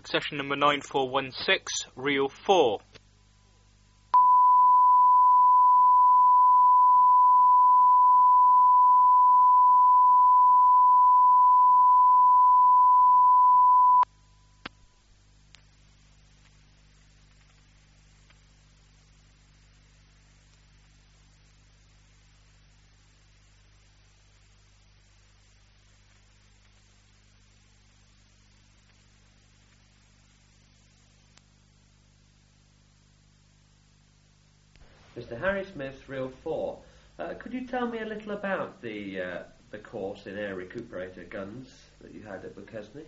Succession number 9416, reel 4. Mr. Harry Smith, reel 4. Could you tell me a little about the course in air recuperator guns that you had at Buckesney?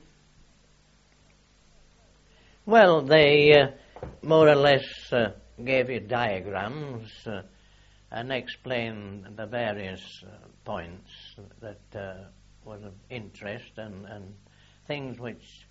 Well, they more or less gave you diagrams and explained the various points that were of interest and things which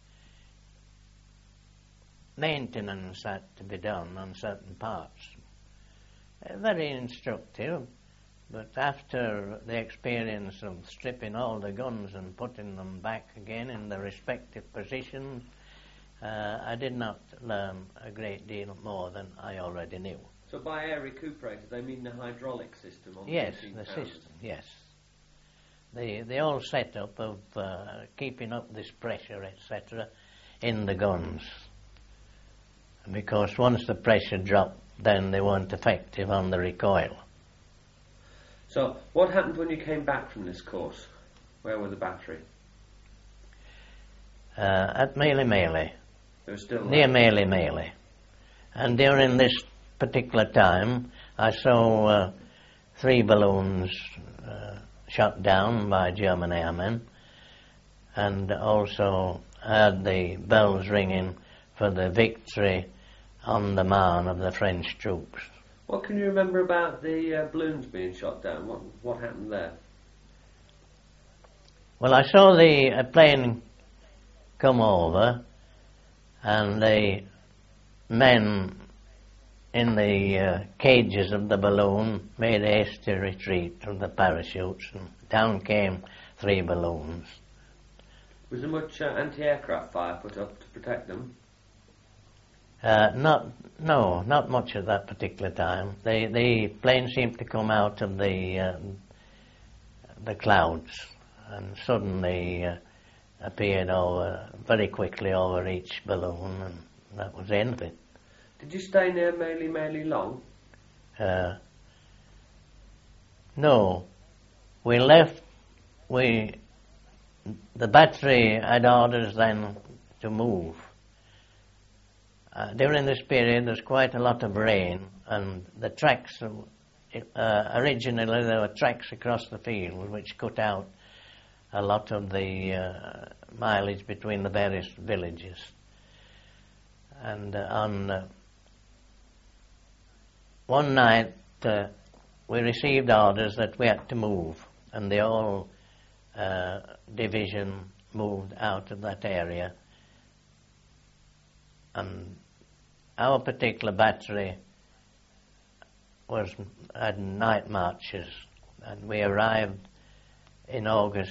maintenance had to be done on certain parts. Very instructive, but after the experience of stripping all the guns and putting them back again in their respective positions, I did not learn a great deal more than I already knew. So by air recuperator, they mean the hydraulic system on yes, the the system, yes. The whole setup of keeping up this pressure, etc., in the guns. Because once the pressure dropped, then they weren't effective on the recoil. So, what happened when you came back from this course? Where were the battery? At Mealy. They were still near Mealy. And during this particular time, I saw 3 balloons shot down by German airmen, and also heard the bells ringing for the victory on the Marne of the French troops. What can you remember about the balloons being shot down? What happened there? Well, I saw the plane come over, and the men in the cages of the balloon made a hasty retreat from the parachutes, and down came 3 balloons. Was there much anti-aircraft fire put up to protect them? Not much at that particular time. The plane seemed to come out of the clouds and suddenly appeared very quickly over each balloon, and that was the end of it. Did you stay near Mealy long? No. We left. The battery had orders then to move. During this period, there's quite a lot of rain, and the tracks, originally there were tracks across the field which cut out a lot of the mileage between the various villages. And on one night, we received orders that we had to move, and the whole division moved out of that area. And our particular battery had night marches, and we arrived in August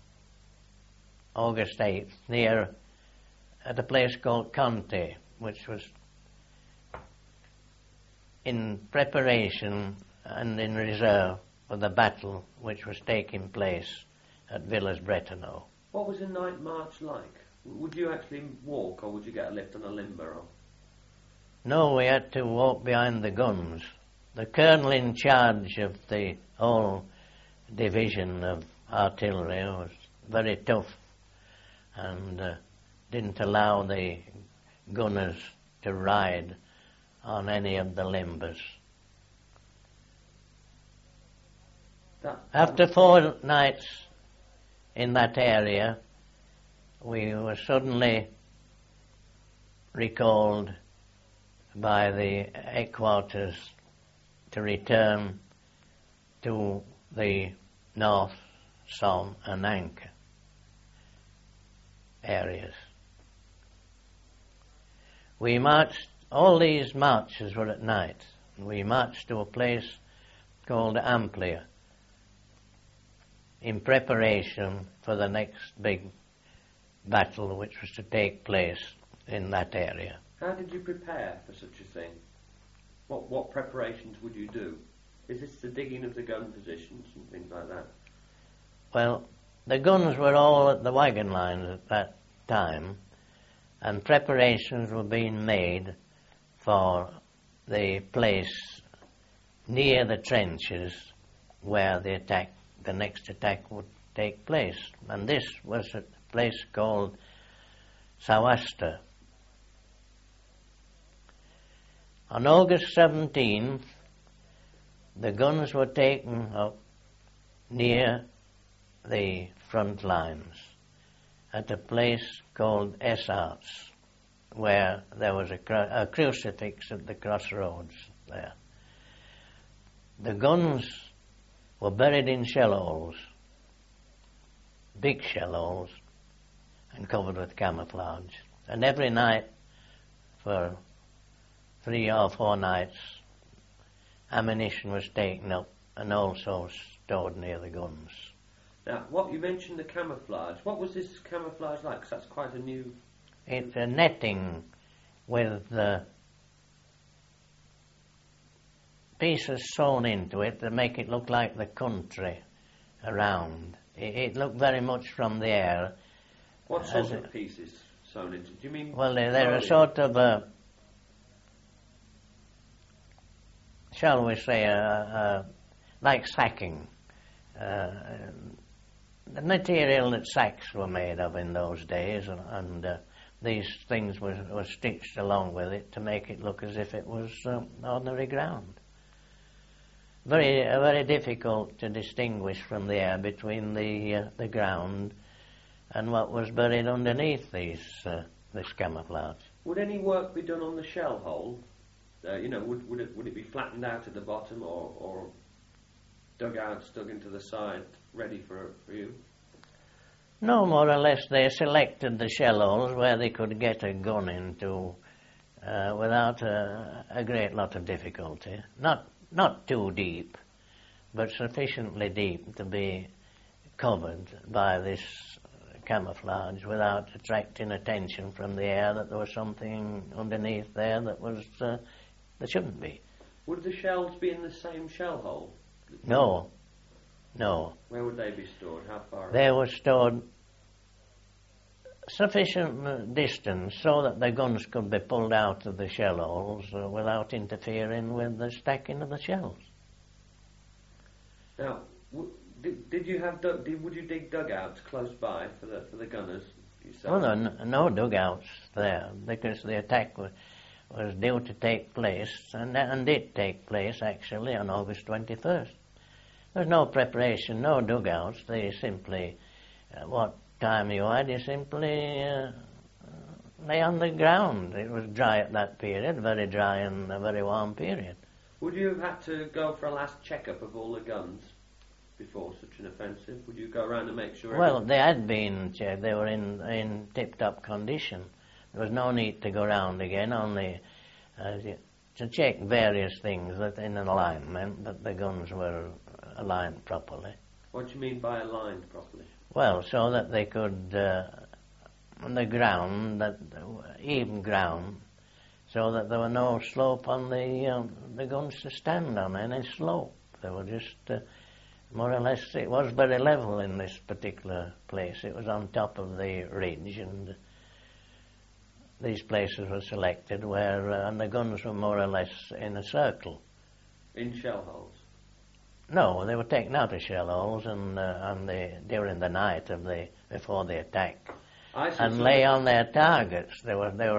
8th, at a place called Conte, which was in preparation and in reserve for the battle which was taking place at Villers-Bretonneux. What was a night march like? Would you actually walk, or would you get a lift on a limber? No, we had to walk behind the guns. The colonel in charge of the whole division of artillery was very tough and didn't allow the gunners to ride on any of the limbers. After 4 nights in that area, we were suddenly recalled by the headquarters to return to the North, Somme and Ancre areas. We marched, all these marches were at night. We marched to a place called Amplia in preparation for the next big battle which was to take place in that area. How did you prepare for such a thing? What preparations would you do? Is this the digging of the gun positions and things like that? Well, the guns were all at the wagon lines at that time, and preparations were being made for the place near the trenches where the next attack would take place. And this was a place called Sawasta. On August 17th, the guns were taken up near the front lines at a place called Esarts, where there was a crucifix at the crossroads there. The guns were buried in shell holes, big shell holes, and covered with camouflage. And every night, for 3 or 4 nights, ammunition was taken up and also stored near the guns. Now, you mentioned the camouflage. What was this camouflage like? 'Cause that's quite a new... It's a netting with pieces sewn into it to make it look like the country around. It looked very much from the air. What sort of pieces sewn into? Do you mean... Well, they're a sort of shall we say, like sacking. The material that sacks were made of in those days, and these things were stitched along with it to make it look as if it was ordinary ground. Very difficult to distinguish from the air between the ground and what was buried underneath this camouflage. Would any work be done on the shell hole? Would it be flattened out at the bottom or dug into the side, ready for you? No, more or less they selected the shell holes where they could get a gun into without a great lot of difficulty. Not too deep, but sufficiently deep to be covered by this camouflage without attracting attention from the air that there was something underneath there that shouldn't be. Would the shells be in the same shell hole? No. Where would they be stored? How far? They were stored sufficient distance so that the guns could be pulled out of the shell holes without interfering with the stacking of the shells. Now, would you dig dugouts close by for the gunners yourself? Well, no dugouts there because the attack was due to take place and did take place actually on August 21st. There was no preparation, no dugouts. They simply, what time you had, you simply lay on the ground. It was dry at that period, very dry and a very warm period. Would you have had to go for a last check-up of all the guns before such an offensive? Would you go around and make sure... Well, they had been checked. They were in tip-top condition. There was no need to go round again, only to check various things that in alignment, that the guns were aligned properly. What do you mean by aligned properly? Well, so that they could, on the ground, even ground, so that there were no slope on the guns to stand on, any slope. They were just, more or less, it was very level in this particular place. It was on top of the ridge, and these places were selected where, and the guns were more or less in a circle. In shell holes? No, they were taken out of shell holes and during the night before the attack, and lay on their targets. There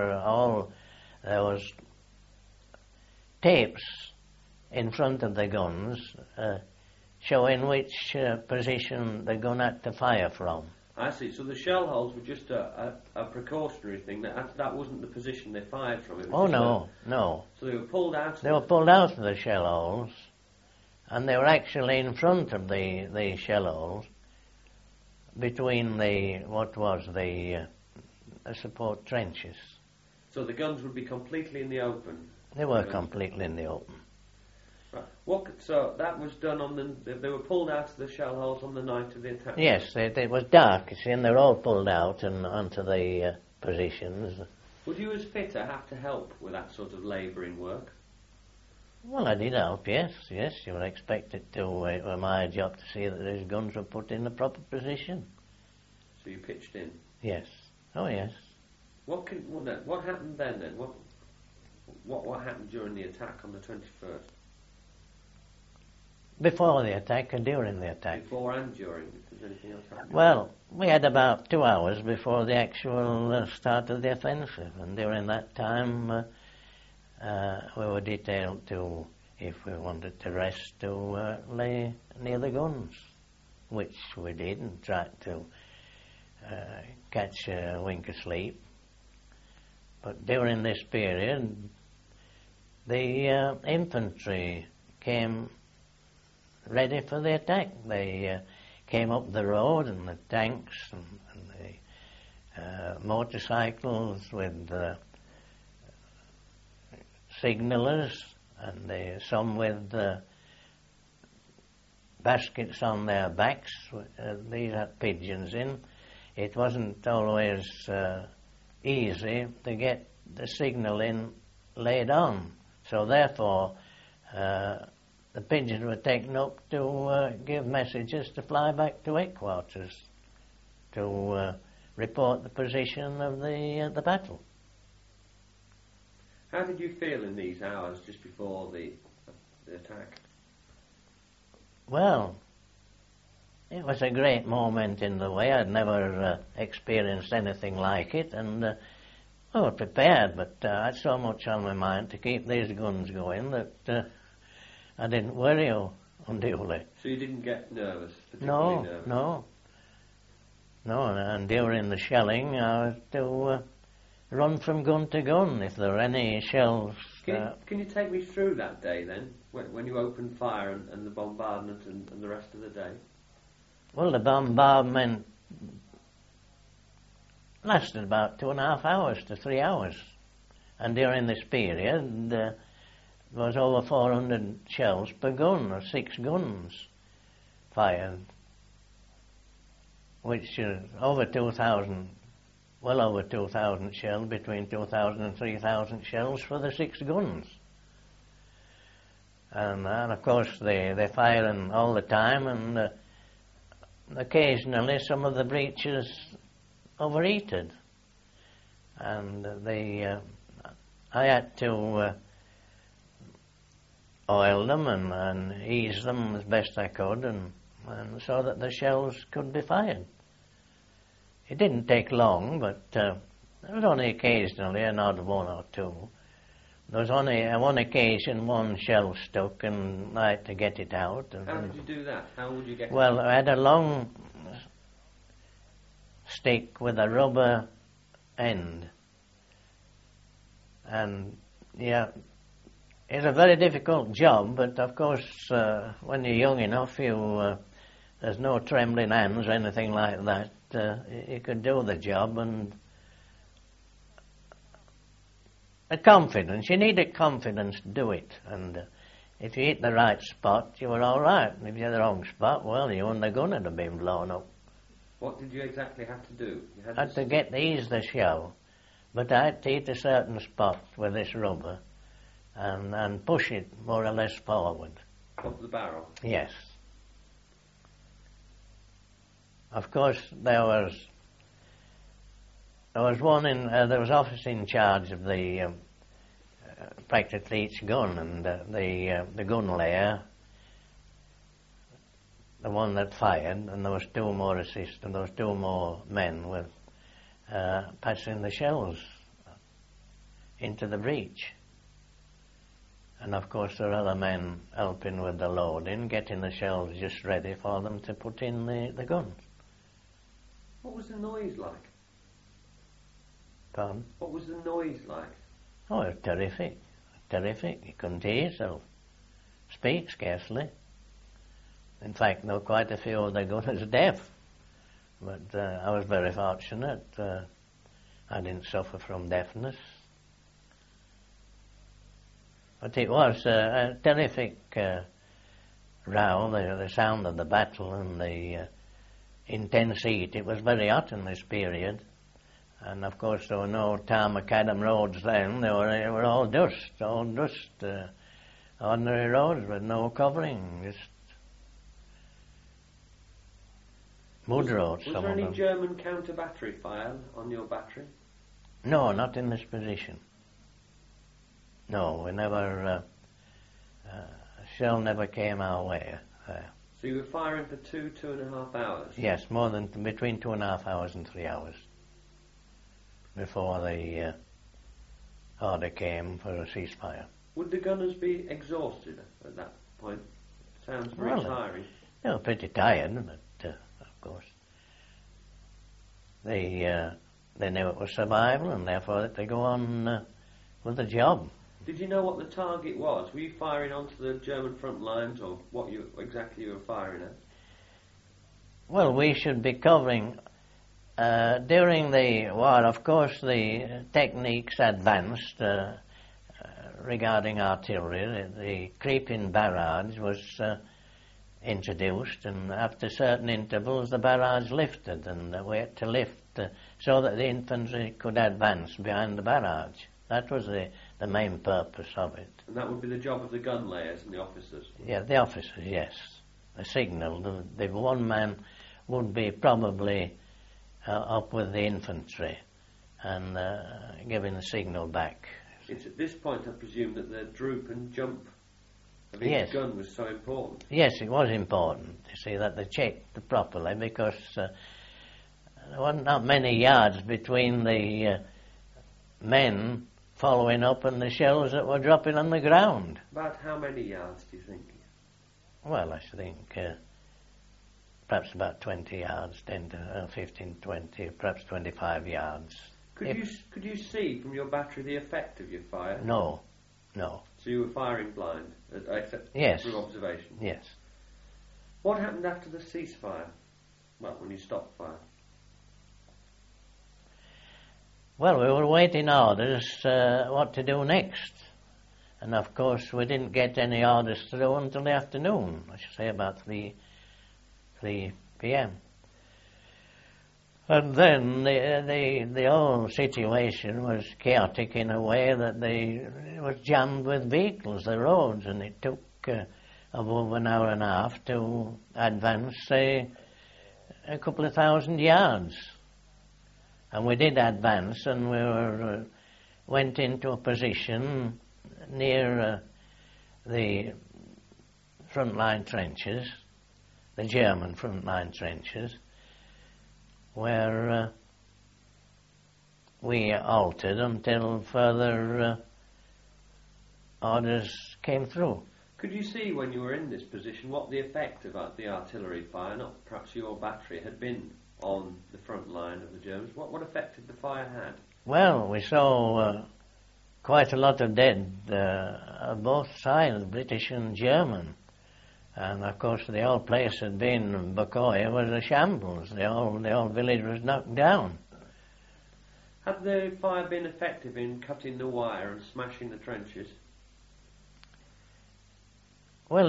was tapes in front of the guns showing which position the gun had to fire from. I see. So the shell holes were just a precautionary thing. That wasn't the position they fired from. It was no. So they were pulled out. They were pulled out of the shell holes, and they were actually in front of the shell holes, between the support trenches. So the guns would be completely in the open. They were completely in the open. Right. So that was done they were pulled out of the shell holes on the night of the attack? Yes, it was dark, you see, and they were all pulled out and onto the positions. Would you as fitter have to help with that sort of labouring work? Well, I did help, yes. You would expect it to. It was my job to see that these guns were put in the proper position. So you pitched in? Yes. Oh, yes. What happened then? What happened during the attack on the 21st? Before the attack and during the attack? Before and during, if there's anything else happening. Well, we had about 2 hours before the actual start of the offensive, and during that time we were detailed to, if we wanted to rest, to lay near the guns, which we did and tried to catch a wink of sleep. But during this period, the infantry came ready for the attack. They came up the road, and the tanks and the motorcycles with signallers, and some with baskets on their backs. These had pigeons in. It wasn't always easy to get the signal in laid on, so therefore the pigeons were taken up to give messages to fly back to headquarters to report the position of the battle. How did you feel in these hours just before the attack? Well, it was a great moment in the way. I'd never experienced anything like it, and I was prepared, but I had so much on my mind to keep these guns going that I didn't worry unduly. So you didn't get nervous? No, nervous? No, and during the shelling I was to run from gun to gun if there were any shells. Can you take me through that day then, when you opened fire and the bombardment and the rest of the day? Well, the bombardment lasted about 2.5 hours to 3 hours, and during this period there was over 400 shells per gun, or 6 guns fired, which is over 2,000, well over 2,000 shells, between 2,000 and 3,000 shells for the 6 guns. And of course they firing all the time, and occasionally some of the breaches overheated, and I had to oil them and ease them as best I could, and so that the shells could be fired. It didn't take long, but there was only occasionally an odd one or two. There was only on one occasion one shell stuck, and I had to get it out. How did you do that? How would you get it Well, out? I had a long stick with a rubber end, and yeah, it's a very difficult job, but of course when you're young enough, there's no trembling hands or anything like that. You could do the job, and a confidence. You needed confidence to do it, and if you hit the right spot, you were all right. And if you hit the wrong spot, well, you and the gun would have been blown up. What did you exactly have to do? You I had to ease the shell, but I had to hit a certain spot with this rubber and push it more or less forward. Up the barrel? Yes. Of course, there was one there was officer in charge of the practically each gun, and the gun layer, the one that fired, and there was 2 more assistants, there was 2 more men with passing the shells into the breach. And of course there were other men helping with the loading, getting the shells just ready for them to put in the guns. What was the noise like? Pardon? What was the noise like? Oh, it was terrific. Terrific. You couldn't hear yourself. Speak scarcely. In fact, there were quite a few of the gunners deaf. But I was very fortunate. I didn't suffer from deafness. But it was a terrific row, the sound of the battle and the intense heat. It was very hot in this period, And of course there were no tar macadam roads then, they were all dust, ordinary roads with no covering, just mud roads, Was some there of any them. German counter-battery fire on your battery? No, not in this position. No, we never, shell never came our way. So you were firing for 2.5 hours? Yes, more than between 2.5 hours and 3 hours before the order came for a ceasefire. Would the gunners be exhausted at that point? Sounds very Well, tiring. They were pretty tired, but of course they knew it was survival, and therefore they go on with the job. Did you know what the target was? Were you firing onto the German front lines, or what exactly you were firing at? Well, we should be covering during the war. Of course, the techniques advanced regarding artillery. The creeping barrage was introduced, and after certain intervals, the barrage lifted, and we had to lift so that the infantry could advance behind the barrage. That was the main purpose of it. And that would be the job of the gun layers and the officers? Yeah, the officers, yes. The signal, the one man would be probably up with the infantry and giving the signal back. It's at this point, I presume, that the droop and jump of each Yes. gun was so important. Yes, it was important, you see, that they checked properly, because there wasn't that many yards between the men following up and the shells that were dropping on the ground. About how many yards do you think? Well, I think perhaps about 20 yards, 10 to 15, 20, perhaps 25 yards. Could you see from your battery the effect of your fire? No. So you were firing blind, except Yes. through observation? Yes. What happened after the ceasefire? Well, when you stopped fire? Well, we were waiting orders what to do next. And of course we didn't get any orders through until the afternoon, I should say about 3 p.m. And then the whole situation was chaotic in a way that it was jammed with vehicles, the roads, and it took above an hour and a half to advance, say, a couple of thousand yards. And we did advance, and we went into a position near the front-line trenches, the German front-line trenches, where we halted until further orders came through. Could you see when you were in this position what the effect of the artillery fire, not perhaps your battery, had been on the front line of the Germans? What effect did the fire had? Well, we saw quite a lot of dead on both sides, British and German. And of course the whole place had been, Bukoya was a shambles. The whole village was knocked down. Had the fire been effective in cutting the wire and smashing the trenches? Well,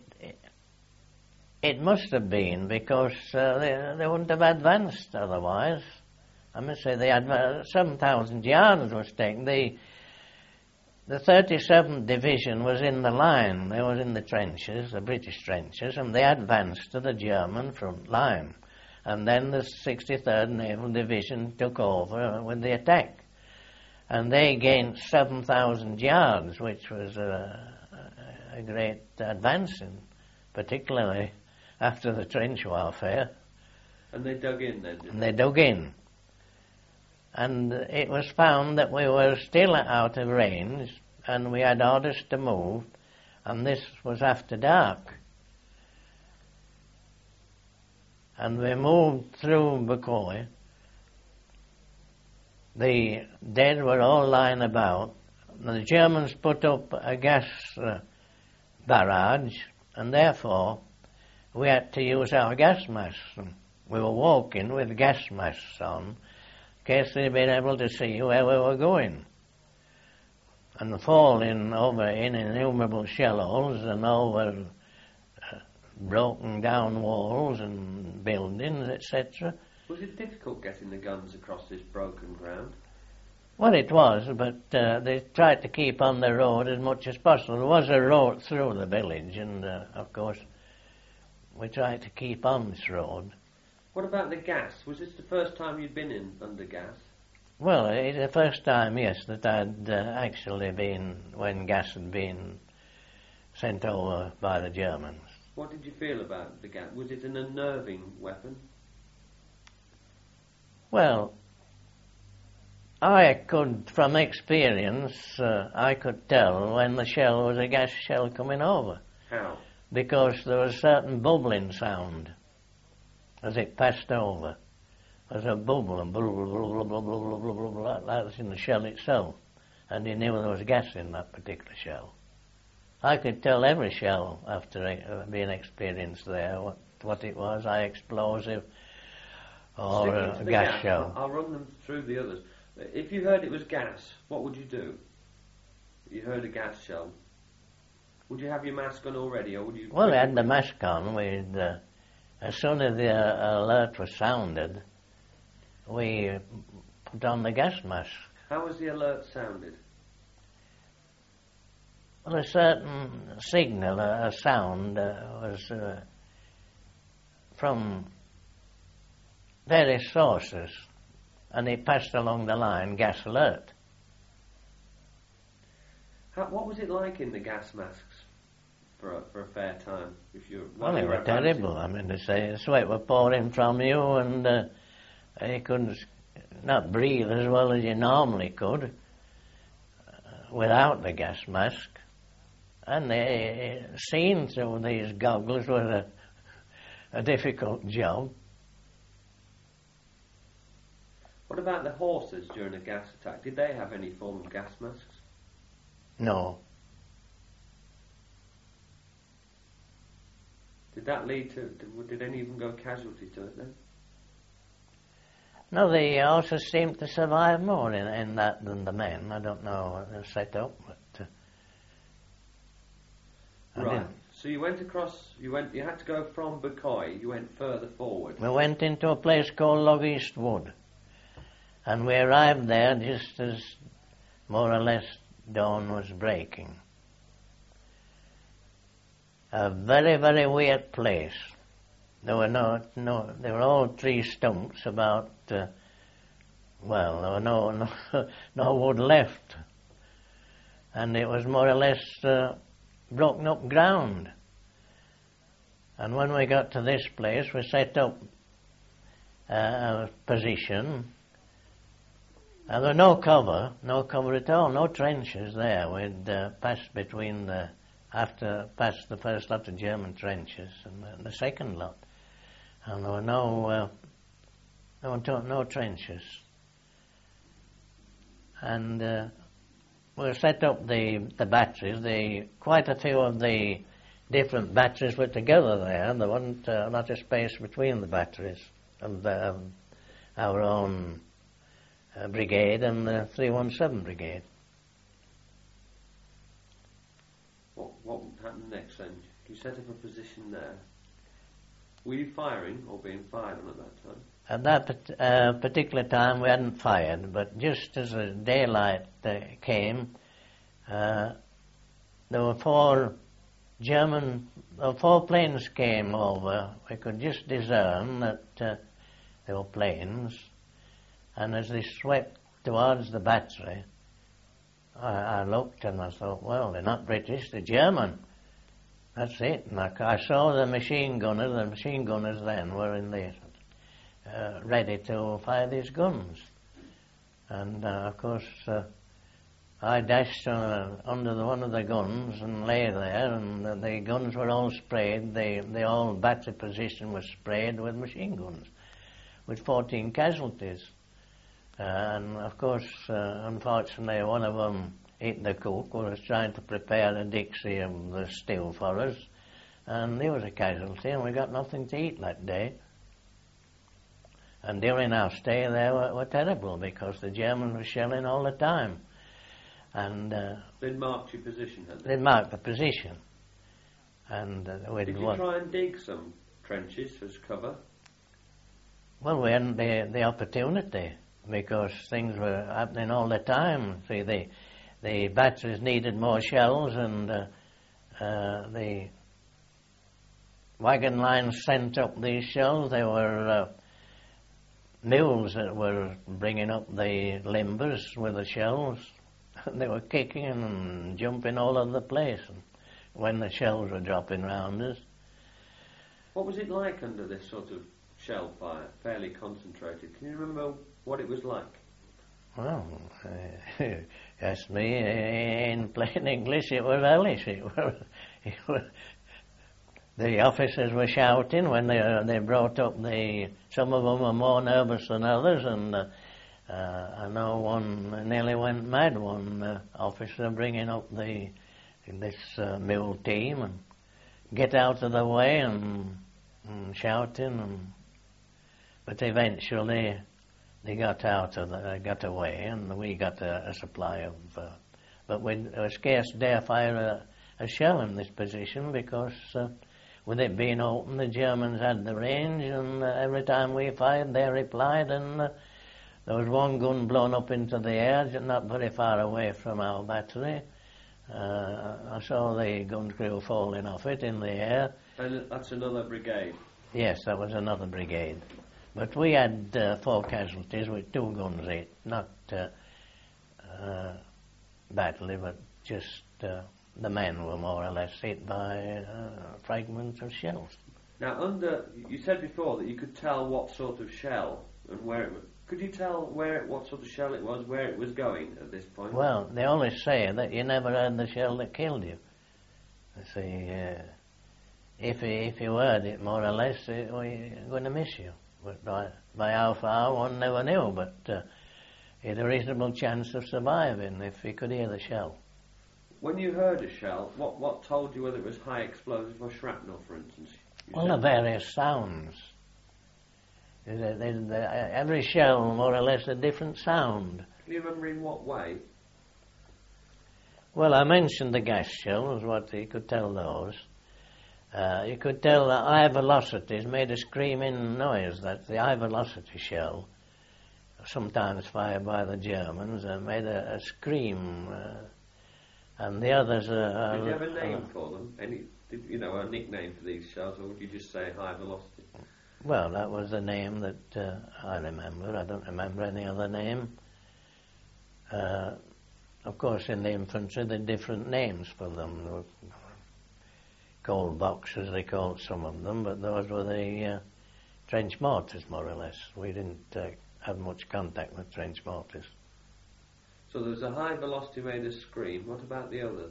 it must have been, because they wouldn't have advanced otherwise. I must say they had 7,000 yards was taken. The 37th Division was in the line. They were in the trenches, the British trenches, and they advanced to the German front line. And then the 63rd Naval Division took over with the attack. And they gained 7,000 yards, which was a great advance, particularly after the trench warfare. And they dug in then, And they dug in. And it was found that we were still out of range, and we had orders to move, and this was after dark. And we moved through Bukoy. The dead were all lying about. The Germans put up a gas barrage, and therefore we had to use our gas masks. We were walking with gas masks on, in case they'd been able to see where we were going. And falling over in innumerable shell holes and over broken down walls and buildings, etc. Was it difficult getting the guns across this broken ground? Well, it was, but they tried to keep on the road as much as possible. There was a road through the village, and of course, we tried to keep on this road. What about the gas? Was this the first time you'd been in under gas? Well, it's the first time, yes, that I'd actually been when gas had been sent over by the Germans. What did you feel about the gas? Was it an unnerving weapon? Well, I could, from experience, I could tell when the shell was a gas shell coming over. How? Because there was a certain bubbling sound as it passed over. There's a bubble and bubble, bubble, bubble, bubble, bubble, bubble, like that's in the shell itself. And you knew there was gas in that particular shell. I could tell every shell after being experienced there what it was, high explosive or Sticking to a the gas shell. I'll run them through the others. If you heard it was gas, what would you do? You heard a gas shell. Would you have your mask on already, or would you? Well, we had the mask on. We'd, as soon as the alert was sounded, we put on the gas mask. How was the alert sounded? Well, a certain signal, a sound, was from various sources, and it passed along the line, gas alert. What was it like in the gas masks for a fair time? Well, they were terrible. I mean, they say the sweat was pouring from you, and you couldn't not breathe as well as you normally could without the gas mask. And seeing through these goggles was a difficult job. What about the horses during a gas attack? Did they have any form of gas masks? No. Did that lead to... Did any of them go casualty to it then? No, the horses seemed to survive more in that than the men. I don't know what they're set up, but... Right. So you went across. You had to go from Bucoy. You went further forward. We went into a place called Log East Wood, and we arrived there just as more or less dawn was breaking. A very, very weird place. There were they were all tree stumps about. Well, there were no wood left, and it was more or less. Broken up ground. And when we got to this place, we set up a position, and there was no cover at all, no trenches there. We'd passed passed the first lot of German trenches and the second lot, and there were no trenches. And we set up the batteries. Quite a few of the different batteries were together there, and there wasn't a lot of space between the batteries of our own brigade and the 317 brigade. What happened next then? You set up a position there. Were you firing or being fired on at that time? At that particular time, we hadn't fired, but just as the daylight came, there were four planes came over. We could just discern that they were planes, and as they swept towards the battery, I looked and I thought, well, they're not British, they're German. That's it. And I saw the machine gunners then were in there. Ready to fire these guns. And of course I dashed under one of the guns and lay there, and the guns were all sprayed, the whole battery position was sprayed with machine guns, with 14 casualties. And of course, unfortunately, one of them hit the cook who was trying to prepare a Dixie of the stew for us, and he was a casualty, and we got nothing to eat that day. And during our stay there were terrible, because the Germans were shelling all the time. And they'd marked your position, hadn't they? They'd marked the position. And did you try and dig some trenches as cover? Well, we hadn't the opportunity because things were happening all the time. See, the batteries needed more shells, and the wagon lines sent up these shells. There were mules that were bringing up the limbers with the shells. They were kicking and jumping all over the place when the shells were dropping round us. What was it like under this sort of shell fire, fairly concentrated? Can you remember what it was like? Well, ask me in plain English, it was hellish. The officers were shouting when they brought up some of them were more nervous than others, and I know one nearly went mad, one officer bringing up this mule team, and get out of the way and shouting, but eventually they got got away, and we got a supply of. But we scarce dare fire a shell in this position because with it being open, the Germans had the range, and every time we fired, they replied, and there was one gun blown up into the air, not very far away from our battery. I saw the gun crew falling off it in the air. And that's another brigade? Yes, that was another brigade. But we had 4 casualties with 2 guns hit, not badly, but just the men were more or less hit by fragments of shells. Now, you said before that you could tell what sort of shell and where it was. Could you tell what sort of shell it was, where it was going at this point? Well, they always say that you never heard the shell that killed you. They say, if you heard it, more or less, we're going to miss you. But by how far, one never knew, but he had a reasonable chance of surviving if he could hear the shell. When you heard a shell, what told you whether it was high explosive or shrapnel, for instance? Well, the various sounds. Every shell, more or less, a different sound. Can you remember in what way? Well, I mentioned the gas shells, what you could tell those. You could tell the high velocities made a screaming noise. That's the high velocity shell, sometimes fired by the Germans, made a scream. And the others are... Did you have a name for them? A nickname for these shells, or would you just say high velocity? Well, that was the name that I remember. I don't remember any other name. Of course, in the infantry, there are different names for them. Cold boxes, they called some of them, but those were the trench mortars, more or less. We didn't have much contact with trench mortars. So there was a high velocity made a scream. What about the others?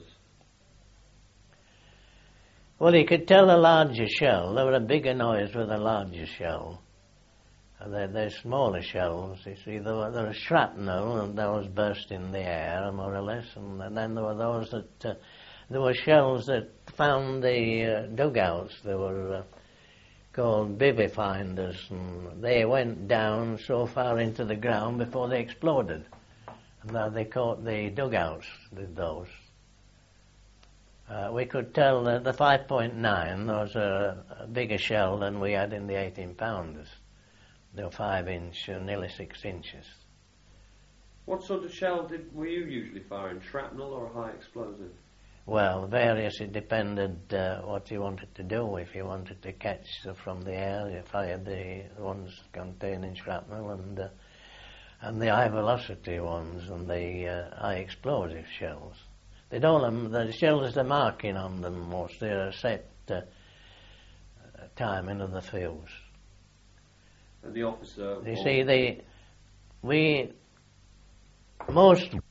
Well, you could tell a larger shell. There was a bigger noise with a larger shell. They're smaller shells. You see, there was shrapnel, and those burst in the air, more or less, and then there were those that... there were shells that found the dugouts. They were called bivy finders, and they went down so far into the ground before they exploded. And they caught the dugouts with those. We could tell that the 5.9 was a bigger shell than we had in the 18-pounders. They were 5-inch, nearly 6 inches. What sort of shell were you usually firing, shrapnel or high explosive? Well, various. It depended what you wanted to do. If you wanted to catch from the air, you fired the ones containing shrapnel and the high velocity ones and the high explosive shells. They don't. The shells are marking on them most. They're a set timing of the fuse. And the officer. You see, most